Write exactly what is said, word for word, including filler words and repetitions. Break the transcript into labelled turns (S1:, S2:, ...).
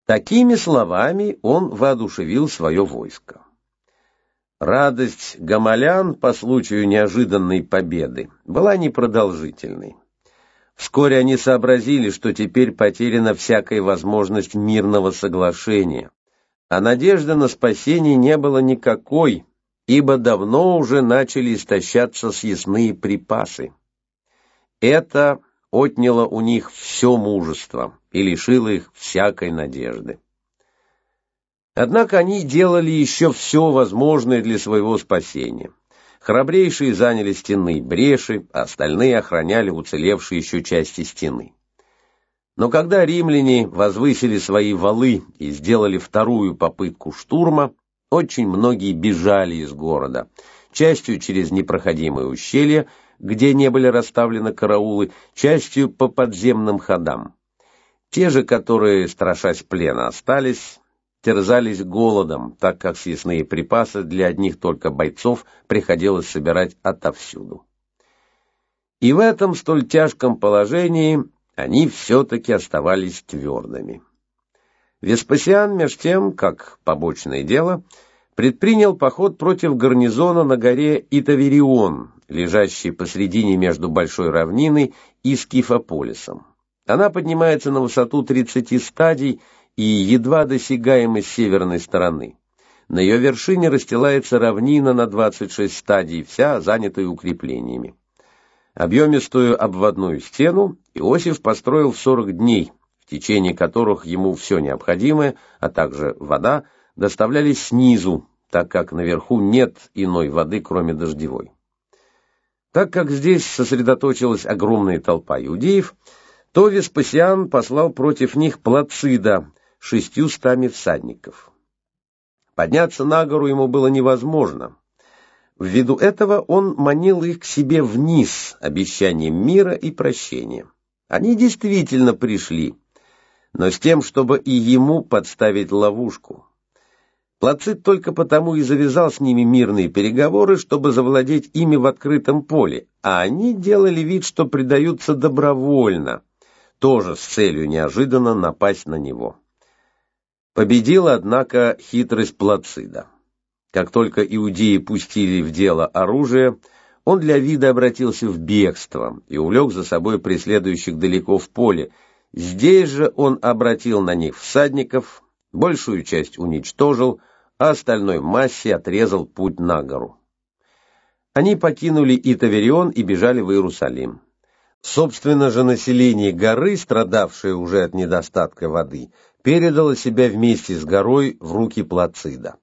S1: Такими словами он воодушевил свое войско. Радость гамалян по случаю неожиданной победы была непродолжительной. Вскоре они сообразили, что теперь потеряна всякая возможность мирного соглашения, а надежды на спасение не было никакой, ибо давно уже начали истощаться съестные припасы. Это отняло у них все мужество и лишило их всякой надежды. Однако они делали еще все возможное для своего спасения. Храбрейшие заняли стенные бреши, а остальные охраняли уцелевшие еще части стены. Но когда римляне возвысили свои валы и сделали вторую попытку штурма, очень многие бежали из города, частью через непроходимые ущелья, где не были расставлены караулы, частью по подземным ходам. Те же, которые, страшась плена, остались, терзались голодом, так как съестные припасы для одних только бойцов приходилось собирать отовсюду. И в этом столь тяжком положении они все-таки оставались твердыми. Веспасиан, меж тем, как побочное дело, предпринял поход против гарнизона на горе Итаверион, лежащей посредине между Большой равниной и Скифополисом. Она поднимается на высоту тридцати стадий и едва досягаема с северной стороны. На ее вершине расстилается равнина на двадцать шесть стадий, вся занятая укреплениями. Объемистую обводную стену Иосиф построил в сорок дней, в течение которых ему все необходимое, а также вода, доставлялись снизу, так как наверху нет иной воды, кроме дождевой. Так как здесь сосредоточилась огромная толпа иудеев, то Веспасиан послал против них Плацида шестью стами всадников. Подняться на гору ему было невозможно. Ввиду этого он манил их к себе вниз обещанием мира и прощения. Они действительно пришли, но с тем, чтобы и ему подставить ловушку. Плацид только потому и завязал с ними мирные переговоры, чтобы завладеть ими в открытом поле, а они делали вид, что предаются добровольно, тоже с целью неожиданно напасть на него. Победила, однако, хитрость Плацида. Как только иудеи пустили в дело оружие, он для вида обратился в бегство и увлек за собой преследующих далеко в поле. Здесь же он обратил на них всадников, большую часть уничтожил, а остальной массе отрезал путь на гору. Они покинули Итаверион и бежали в Иерусалим. Собственно же население горы, страдавшее уже от недостатка воды, передало себя вместе с горой в руки Плацида.